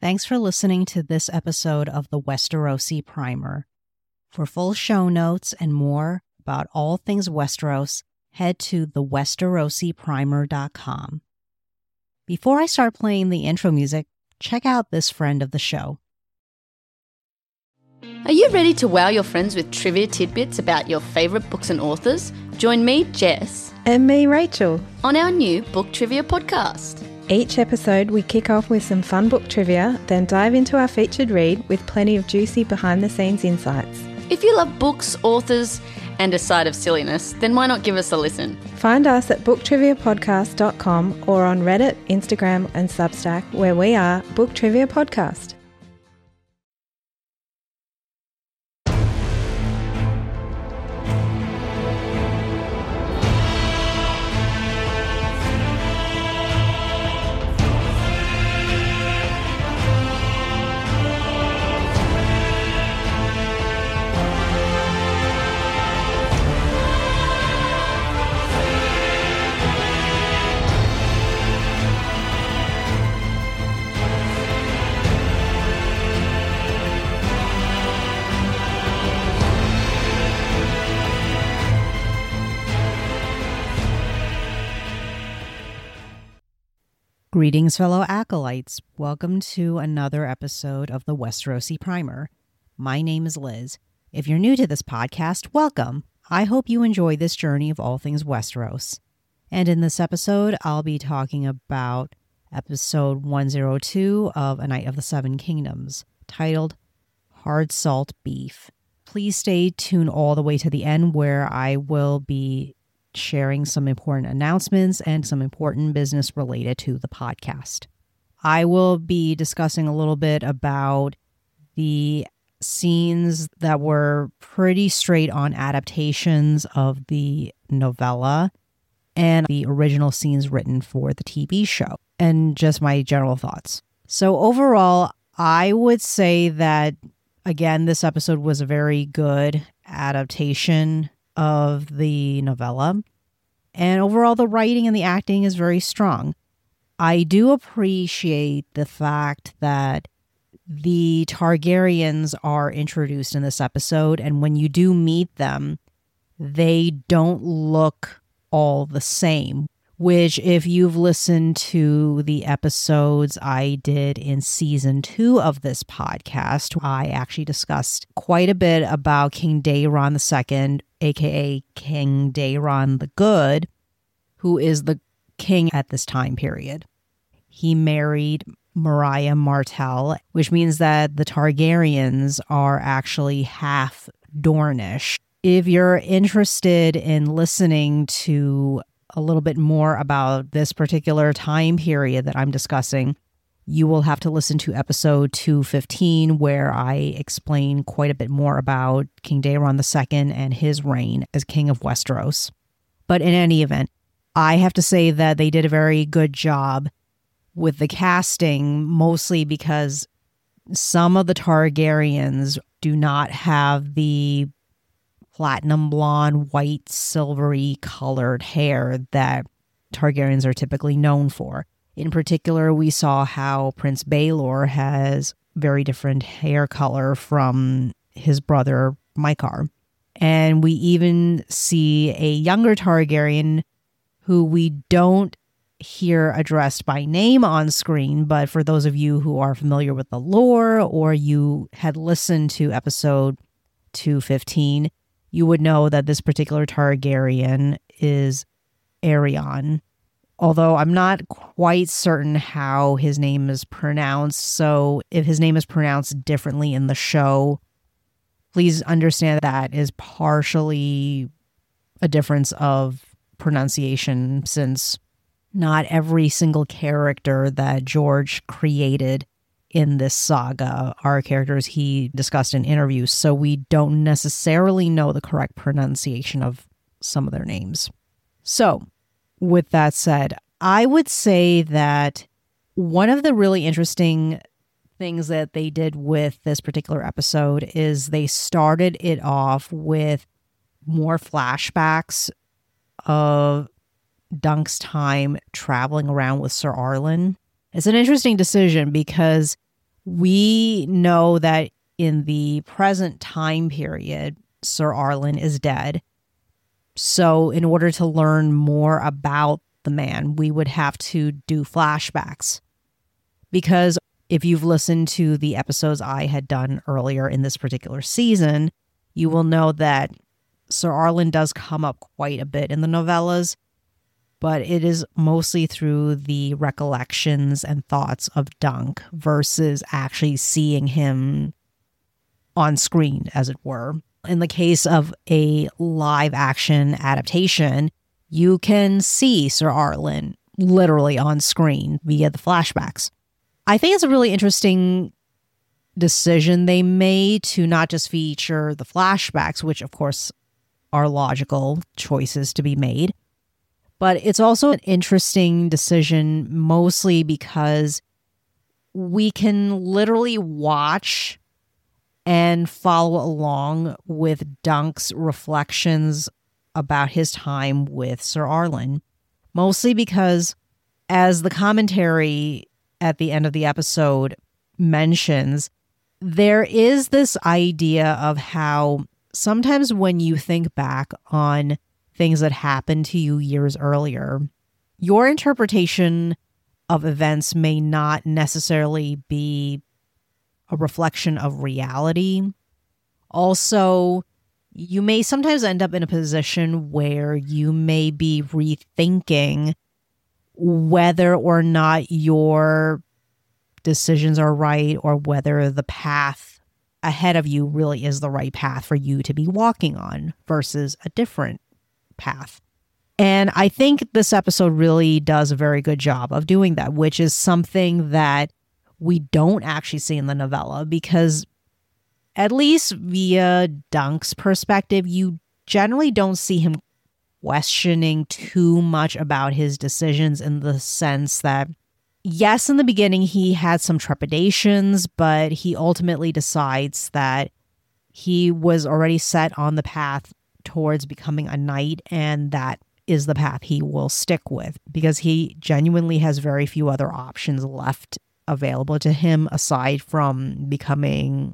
Thanks for listening to this episode of the Westerosi Primer. For full show notes and more about all things Westeros, head to thewesterosiprimer.com. Before I start playing the intro music, check out this friend of the show. Are you ready to wow your friends with trivia tidbits about your favourite books and authors? Join me, Jess, and me, Rachel, on our new book trivia podcast. Each episode we kick off with some fun book trivia, then dive into our featured read with plenty of juicy behind-the-scenes insights. If you love books, authors, and a side of silliness, then why not give us a listen? Find us at booktriviapodcast.com or on Reddit, Instagram and Substack, where we are Book Trivia Podcast. Greetings, fellow acolytes. Welcome to another episode of the Westerosi Primer. My name is Liz. If you're new to this podcast, welcome. I hope you enjoy this journey of all things Westeros. And in this episode, I'll be talking about episode 102 of A Night of the Seven Kingdoms, titled Hard Salt Beef. Please stay tuned all the way to the end, where I will be sharing some important announcements and some important business related to the podcast. I will be discussing a little bit about the scenes that were pretty straight on adaptations of the novella and the original scenes written for the TV show, and just my general thoughts. So overall, I would say that, again, this episode was a very good adaptation of the novella. And overall, the writing and the acting is very strong. I do appreciate the fact that the Targaryens are introduced in this episode, and when you do meet them, they don't look all the same, which, if you've listened to the episodes I did in season 2 of this podcast, I actually discussed quite a bit about King Daeron II, aka King Daeron the Good, who is the king at this time period. He married Mariah Martell, which means that the Targaryens are actually half Dornish. If you're interested in listening to a little bit more about this particular time period that I'm discussing, you will have to listen to episode 215, where I explain quite a bit more about King Daeron II and his reign as King of Westeros. But in any event, I have to say that they did a very good job with the casting, mostly because some of the Targaryens do not have the platinum blonde, white, silvery colored hair that Targaryens are typically known for. In particular, we saw how Prince Baelor has very different hair color from his brother Mycah. And we even see a younger Targaryen who we don't hear addressed by name on screen, but for those of you who are familiar with the lore, or you had listened to episode 215, you would know that this particular Targaryen is Aerion. Although I'm not quite certain how his name is pronounced, so if his name is pronounced differently in the show, please understand that is partially a difference of pronunciation, since not every single character that George created in this saga are characters he discussed in interviews, so we don't necessarily know the correct pronunciation of some of their names. So, with that said, I would say that one of the really interesting things that they did with this particular episode is they started it off with more flashbacks of Dunk's time traveling around with Sir Arlen. It's an interesting decision because We know that in the present time period, Sir Arlen is dead. So in order to learn more about the man, we would have to do flashbacks. Because if you've listened to the episodes I had done earlier in this particular season, you will know that Sir Arlen does come up quite a bit in the novellas, but it is mostly through the recollections and thoughts of Dunk versus actually seeing him on screen, as it were. In the case of a live action adaptation, you can see Sir Arlen literally on screen via the flashbacks. I think it's a really interesting decision they made to not just feature the flashbacks, which of course are logical choices to be made, but it's also an interesting decision mostly because we can literally watch and follow along with Dunk's reflections about his time with Sir Arlen, mostly because, as the commentary at the end of the episode mentions, there is this idea of how sometimes when you think back on things that happened to you years earlier, your interpretation of events may not necessarily be a reflection of reality. Also, you may sometimes end up in a position where you may be rethinking whether or not your decisions are right or whether the path ahead of you really is the right path for you to be walking on versus a different path. And I think this episode really does a very good job of doing that, which is something that we don't actually see in the novella, because at least via Dunk's perspective, you generally don't see him questioning too much about his decisions, in the sense that, yes, in the beginning he had some trepidations, but he ultimately decides that he was already set on the path towards becoming a knight, and that is the path he will stick with, because he genuinely has very few other options left available to him aside from becoming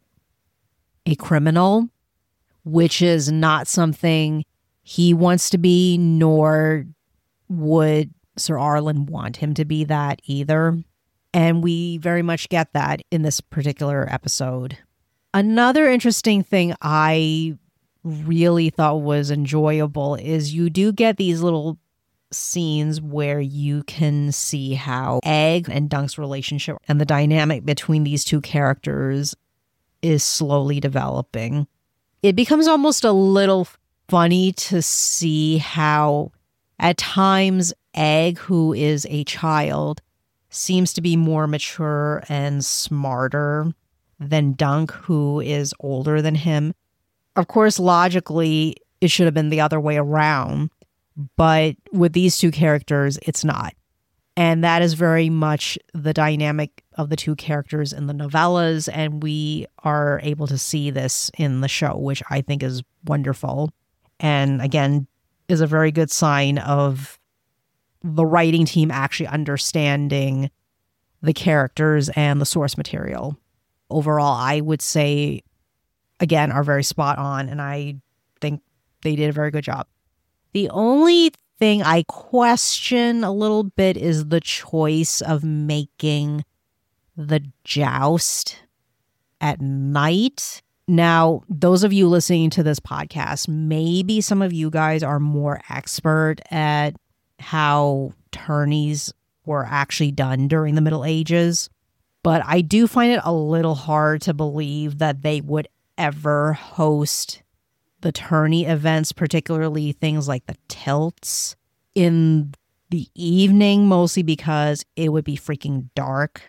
a criminal, which is not something he wants to be, nor would Sir Arlen want him to be that either. And we very much get that in this particular episode. Another interesting thing I really thought was enjoyable is you do get these little scenes where you can see how Egg and Dunk's relationship and the dynamic between these two characters is slowly developing. It becomes almost a little funny to see how at times Egg, who is a child, seems to be more mature and smarter than Dunk, who is older than him. Of course, logically, it should have been the other way around, but with these two characters, it's not. And that is very much the dynamic of the two characters in the novellas, and we are able to see this in the show, which I think is wonderful. And again, is a very good sign of the writing team actually understanding the characters and the source material. Overall, I would say, again, are very spot on, and I think they did a very good job. The only thing I question a little bit is the choice of making the joust at night. Now, those of you listening to this podcast, maybe some of you guys are more expert at how tourneys were actually done during the Middle Ages, but I do find it a little hard to believe that they would ever host the tourney events, particularly things like the tilts, in the evening, mostly because it would be freaking dark.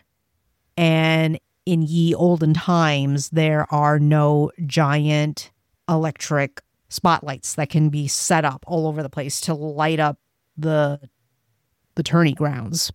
And in ye olden times, there are no giant electric spotlights that can be set up all over the place to light up the tourney grounds.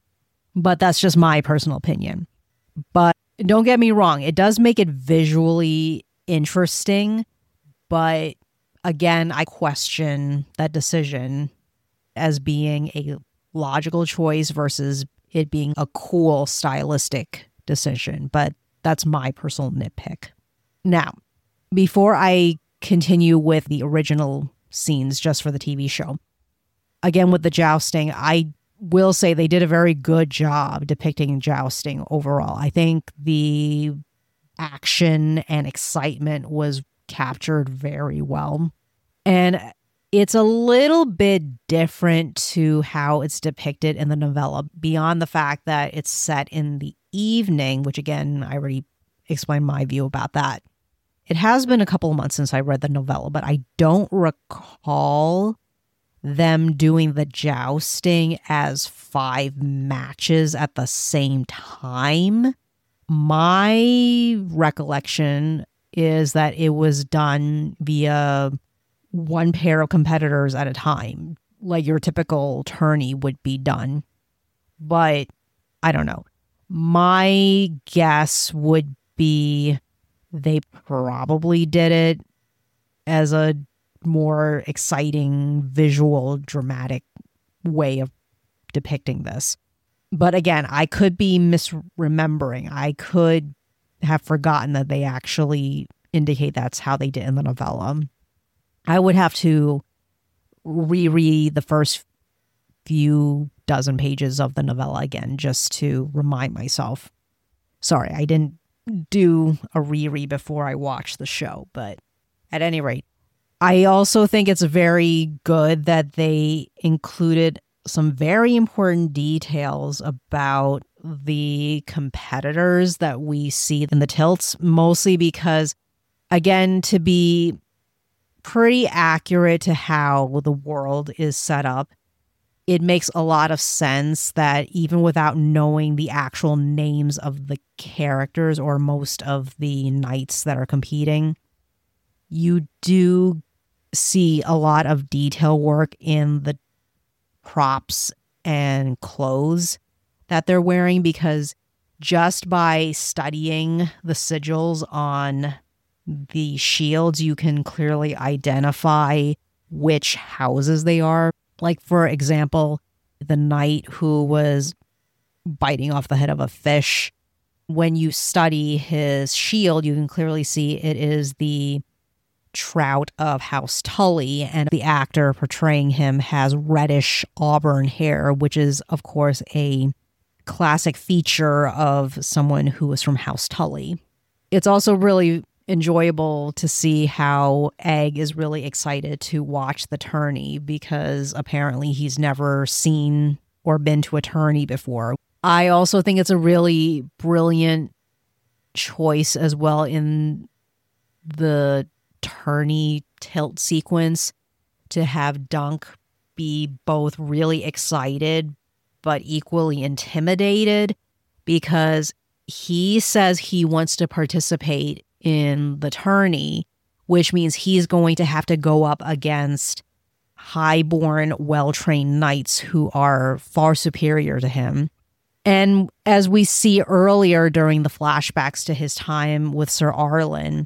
But that's just my personal opinion. But don't get me wrong, it does make it visually interesting. But again, I question that decision as being a logical choice versus it being a cool stylistic decision, but that's my personal nitpick. Now, before I continue with the original scenes just for the TV show, again with the jousting, I will say they did a very good job depicting jousting overall. I think the action and excitement was captured very well. And it's a little bit different to how it's depicted in the novella, beyond the fact that it's set in the evening, which again, I already explained my view about that. It has been a couple of months since I read the novella, but I don't recall them doing the jousting as 5 matches at the same time. My recollection is that it was done via one pair of competitors at a time, like your typical tourney would be done. But I don't know. My guess would be they probably did it as a more exciting, visual, dramatic way of depicting this. But again, I could be misremembering. I could have forgotten that they actually indicate that's how they did in the novella. I would have to reread the first few dozen pages of the novella again just to remind myself. Sorry, I didn't do a reread before I watched the show, but at any rate, I also think it's very good that they included some very important details about the competitors that we see in the tilts, mostly because, again, to be pretty accurate to how the world is set up, it makes a lot of sense that even without knowing the actual names of the characters or most of the knights that are competing, you do see a lot of detail work in the props and clothes that they're wearing, because just by studying the sigils on the shields, you can clearly identify which houses they are. Like, for example, the knight who was biting off the head of a fish, when you study his shield, you can clearly see it is the Trout of House Tully, and the actor portraying him has reddish auburn hair, which is, of course, a classic feature of someone who was from House Tully. It's also really enjoyable to see how Egg is really excited to watch the tourney, because apparently he's never seen or been to a tourney before. I also think it's a really brilliant choice as well in the tourney tilt sequence to have Dunk be both really excited but equally intimidated, because he says he wants to participate in the tourney, which means he's going to have to go up against high-born, well-trained knights who are far superior to him. And as we see earlier during the flashbacks to his time with Sir Arlen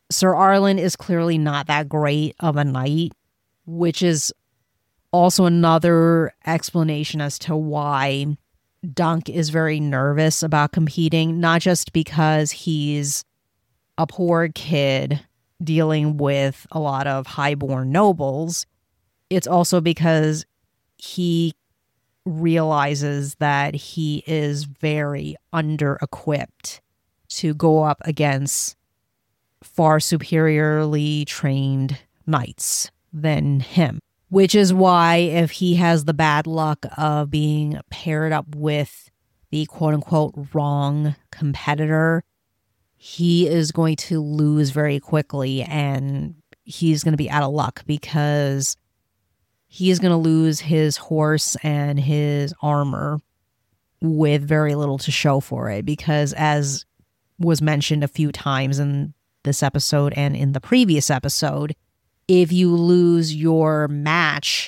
is clearly not that great of a knight, which is also another explanation as to why Dunk is very nervous about competing, not just because he's a poor kid dealing with a lot of highborn nobles. It's also because he realizes that he is very under-equipped to go up against far superiorly trained knights than him. Which is why, if he has the bad luck of being paired up with the quote-unquote wrong competitor, he is going to lose very quickly, and he's going to be out of luck, because he is going to lose his horse and his armor with very little to show for it. Because, as was mentioned a few times in this episode and in the previous episode, if you lose your match,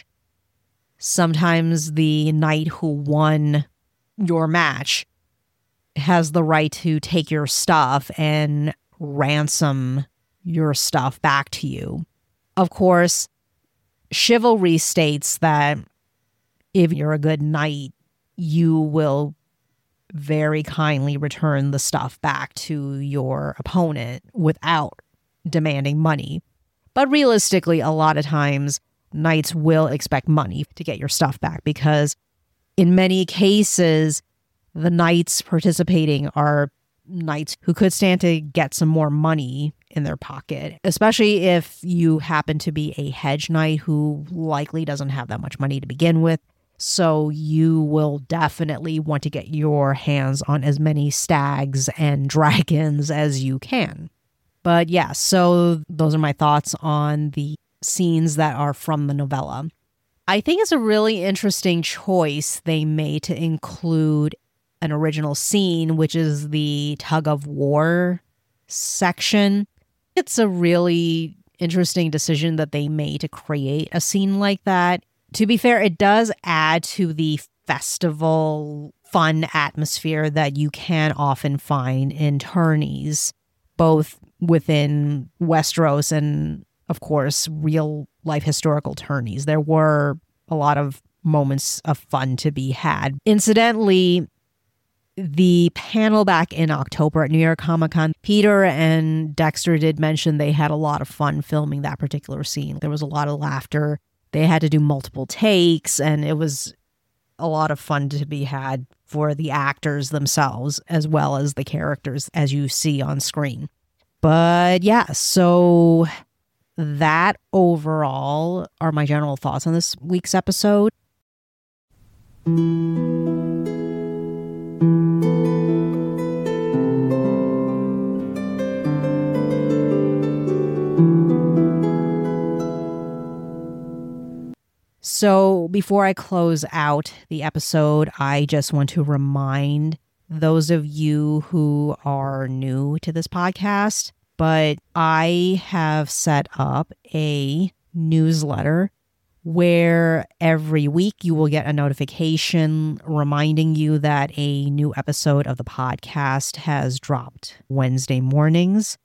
sometimes the knight who won your match has the right to take your stuff and ransom your stuff back to you. Of course, chivalry states that if you're a good knight, you will very kindly return the stuff back to your opponent without demanding money. But realistically, a lot of times, knights will expect money to get your stuff back because in many cases, the knights participating are knights who could stand to get some more money in their pocket, especially if you happen to be a hedge knight who likely doesn't have that much money to begin with. So you will definitely want to get your hands on as many stags and dragons as you can. But yeah, so those are my thoughts on the scenes that are from the novella. I think it's a really interesting choice they made to include an original scene, which is the tug of war section. It's a really interesting decision that they made to create a scene like that. To be fair, it does add to the festival fun atmosphere that you can often find in tourneys, both within Westeros and, of course, real life historical tourneys. There were a lot of moments of fun to be had. Incidentally, the panel back in October at New York Comic Con, Peter and Dexter did mention they had a lot of fun filming that particular scene. There was a lot of laughter. They had to do multiple takes, and it was a lot of fun to be had for the actors themselves, as well as the characters as you see on screen. But yeah, so that overall are my general thoughts on this week's episode. So before I close out the episode, I just want to remind those of you who are new to this podcast, but I have set up a newsletter where every week you will get a notification reminding you that a new episode of the podcast has dropped Wednesday mornings.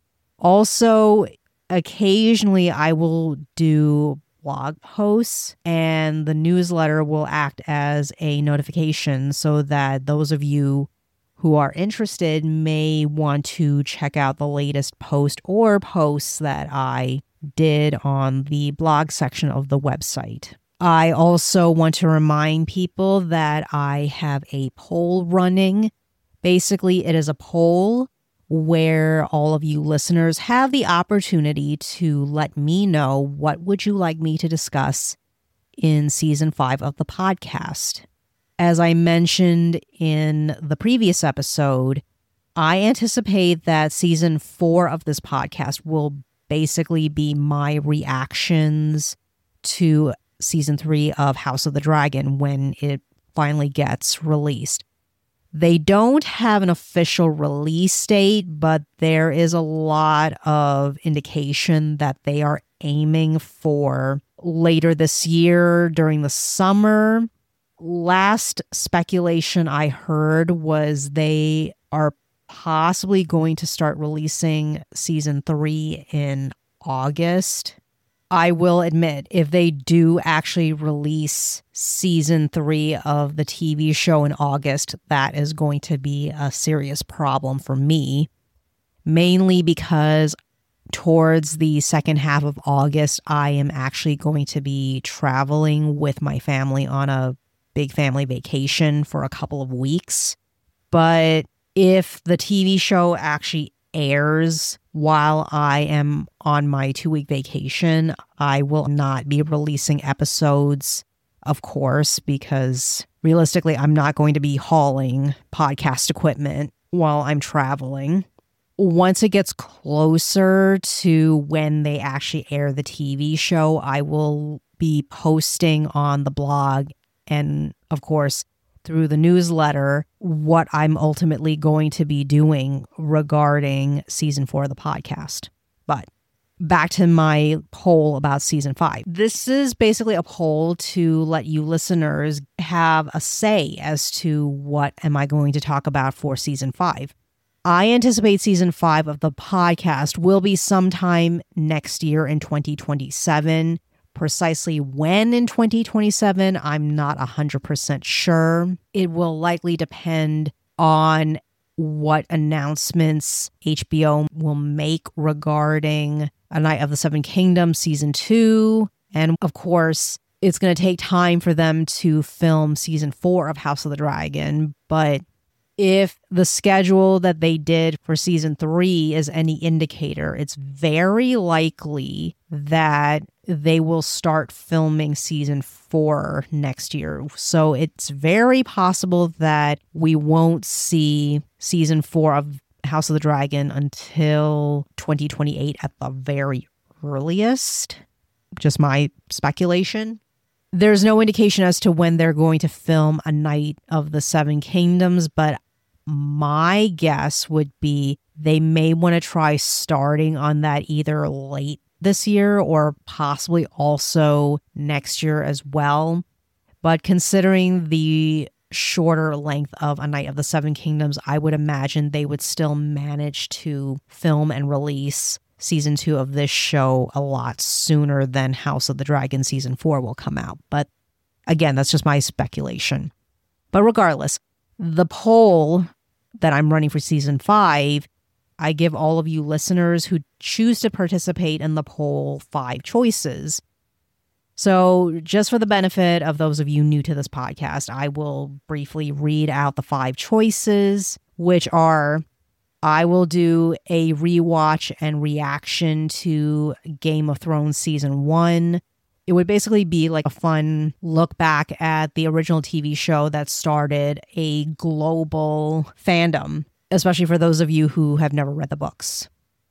Also, occasionally I will do blog posts, and the newsletter will act as a notification so that those of you who are interested may want to check out the latest post or posts that I did on the blog section of the website. I also want to remind people that I have a poll running. Basically, it is a poll where all of you listeners have the opportunity to let me know what would you like me to discuss in season 5 of the podcast. As I mentioned in the previous episode, I anticipate that season 4 of this podcast will basically be my reactions to season 3 of House of the Dragon when it finally gets released. They don't have an official release date, but there is a lot of indication that they are aiming for later this year during the summer. Last speculation I heard was they are possibly going to start releasing season 3 in August. I will admit, if they do actually release season 3 of the TV show in August, that is going to be a serious problem for me, mainly because towards the second half of August, I am actually going to be traveling with my family on a big family vacation for a couple of weeks. But if the TV show actually airs while I am on my 2-week vacation, I will not be releasing episodes, of course, because realistically, I'm not going to be hauling podcast equipment while I'm traveling. Once it gets closer to when they actually air the TV show, I will be posting on the blog and, of course, through the newsletter what I'm ultimately going to be doing regarding season 4 of the podcast. But back to my poll about season 5. This is basically a poll to let you listeners have a say as to what am I going to talk about for season 5. I anticipate season 5 of the podcast will be sometime next year in 2027. Precisely when in 2027, I'm not 100% sure. It will likely depend on what announcements HBO will make regarding A Night of the Seven Kingdoms Season 2. And of course, it's going to take time for them to film Season 4 of House of the Dragon. But if the schedule that they did for Season 3 is any indicator, it's very likely that they will start filming Season 4 next year. So it's very possible that we won't see Season 4 of House of the Dragon until 2028 at the very earliest. Just my speculation. There's no indication as to when they're going to film A Night of the Seven Kingdoms, but my guess would be they may want to try starting on that either late this year or possibly also next year as well. But considering the shorter length of A Night of the Seven Kingdoms, I would imagine they would still manage to film and release Season 2 of this show a lot sooner than House of the Dragon Season 4 will come out. But again, that's just my speculation. But regardless, the poll that I'm running for Season 5, I give all of you listeners who choose to participate in the poll 5 choices. So just for the benefit of those of you new to this podcast, I will briefly read out the 5 choices, which are: I will do a rewatch and reaction to Game of Thrones Season 1. It would basically be like a fun look back at the original TV show that started a global fandom, especially for those of you who have never read the books.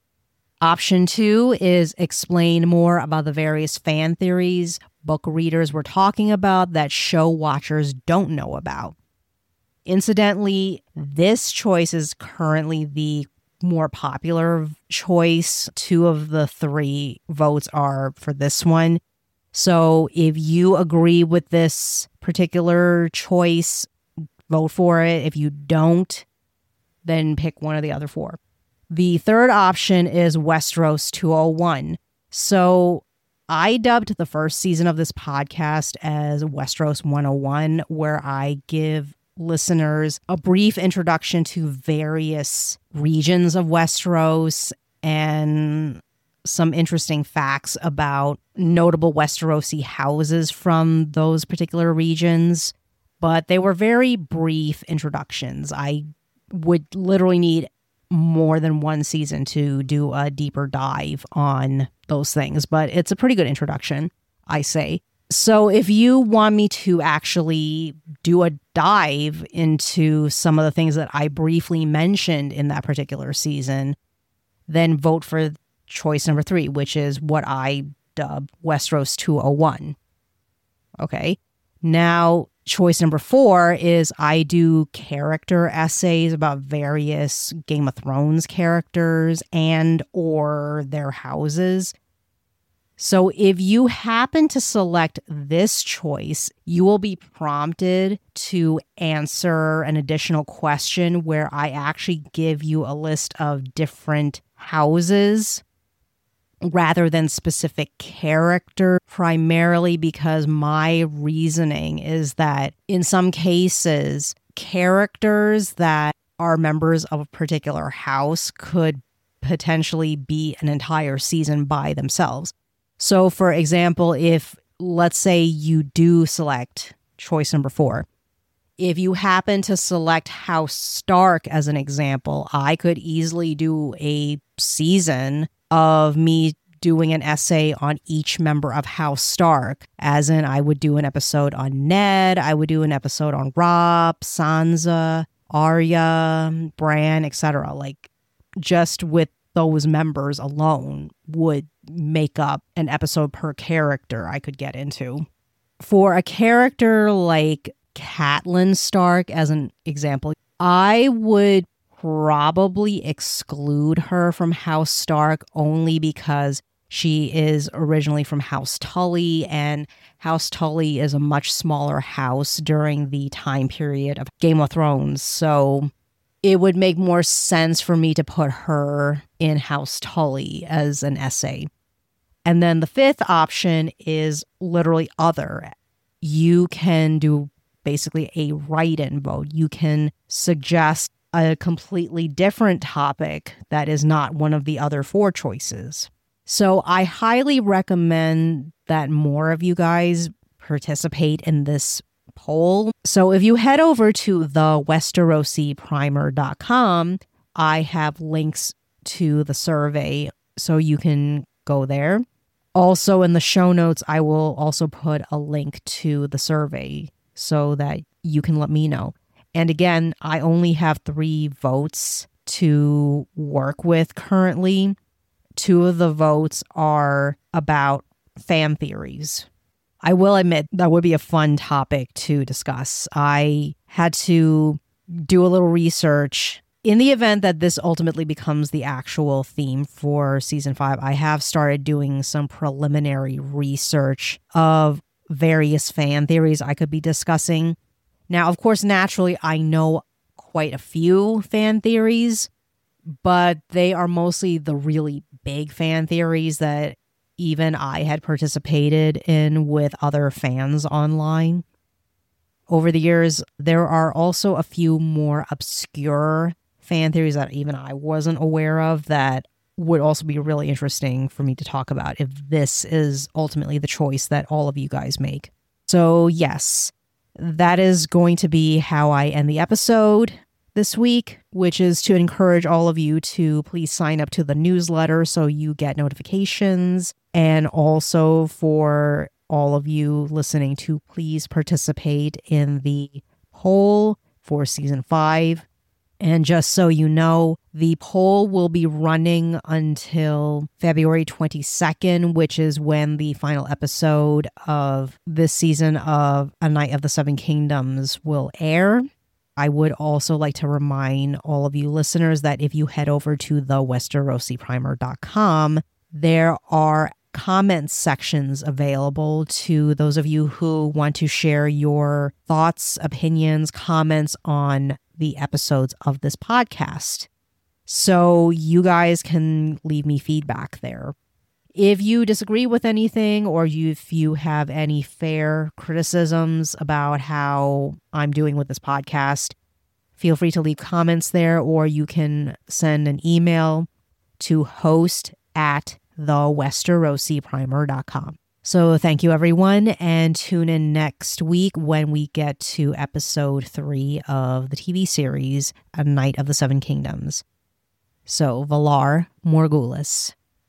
Option 2 is explain more about the various fan theories book readers were talking about that show watchers don't know about. Incidentally, this choice is currently the more popular choice. 2 of the 3 votes are for this one. So if you agree with this particular choice, vote for it. If you don't, then pick one of the other 4. The third option is Westeros 201. So I dubbed the first season of this podcast as Westeros 101, where I give listeners a brief introduction to various regions of Westeros and some interesting facts about notable Westerosi houses from those particular regions. But they were very brief introductions. I would literally need more than one season to do a deeper dive on those things. But it's a pretty good introduction, I say. So if you want me to actually do a dive into some of the things that I briefly mentioned in that particular season, then vote for choice number 3, which is what I dub Westeros 201. Okay. Now, choice number 4 is I do character essays about various Game of Thrones characters and or their houses. So if you happen to select this choice, you will be prompted to answer an additional question where I actually give you a list of different houses rather than specific character, primarily because my reasoning is that in some cases, characters that are members of a particular house could potentially be an entire season by themselves. So, for example, if, let's say you do select choice number 4, if you happen to select House Stark as an example, I could easily do a season of me doing an essay on each member of House Stark, as in I would do an episode on Ned, I would do an episode on Robb, Sansa, Arya, Bran, etc. Like, just with those members alone would make up an episode per character I could get into. For a character like Catelyn Stark, as an example, I would probably exclude her from House Stark only because she is originally from House Tully, and House Tully is a much smaller house during the time period of Game of Thrones. So it would make more sense for me to put her in House Tully as an essay. And then the 5th option is literally other. You can do basically a write-in vote. You can suggest a completely different topic that is not one of the other 4 choices. So I highly recommend that more of you guys participate in this poll. So if you head over to thewesterosyprimer.com, I have links to the survey so you can go there. Also in the show notes, I will also put a link to the survey so that you can let me know. And again, I only have 3 votes to work with currently. 2 of the votes are about fan theories. I will admit that would be a fun topic to discuss. I had to do a little research. In the event that this ultimately becomes the actual theme for season 5, I have started doing some preliminary research of various fan theories I could be discussing. Now, of course, naturally, I know quite a few fan theories, but they are mostly the really big fan theories that even I had participated in with other fans online. Over the years, there are also a few more obscure fan theories that even I wasn't aware of that would also be really interesting for me to talk about if this is ultimately the choice that all of you guys make. So yes, that is going to be how I end the episode this week, which is to encourage all of you to please sign up to the newsletter so you get notifications, and also for all of you listening to please participate in the poll for season 5. And just so you know, the poll will be running until February 22nd, which is when the final episode of this season of A Night of the Seven Kingdoms will air. I would also like to remind all of you listeners that if you head over to thewesterosyprimer.com, there are comment sections available to those of you who want to share your thoughts, opinions, comments on the episodes of this podcast. So you guys can leave me feedback there. If you disagree with anything, or if you have any fair criticisms about how I'm doing with this podcast, feel free to leave comments there, or you can send an email to host@thewesterosyprimer.com. So thank you, everyone, and tune in next week when we get to episode 3 of the TV series, A Night of the Seven Kingdoms. So, Valar Morghulis.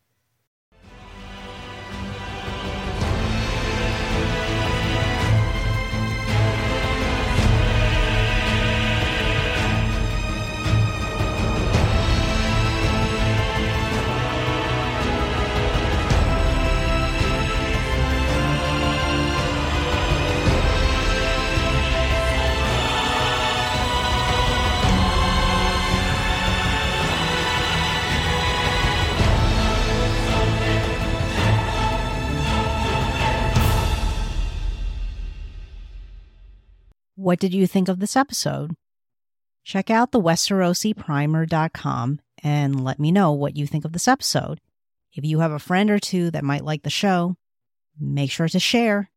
What did you think of this episode? Check out the WesterosyPrimer.com and let me know what you think of this episode. If you have a friend or two that might like the show, make sure to share.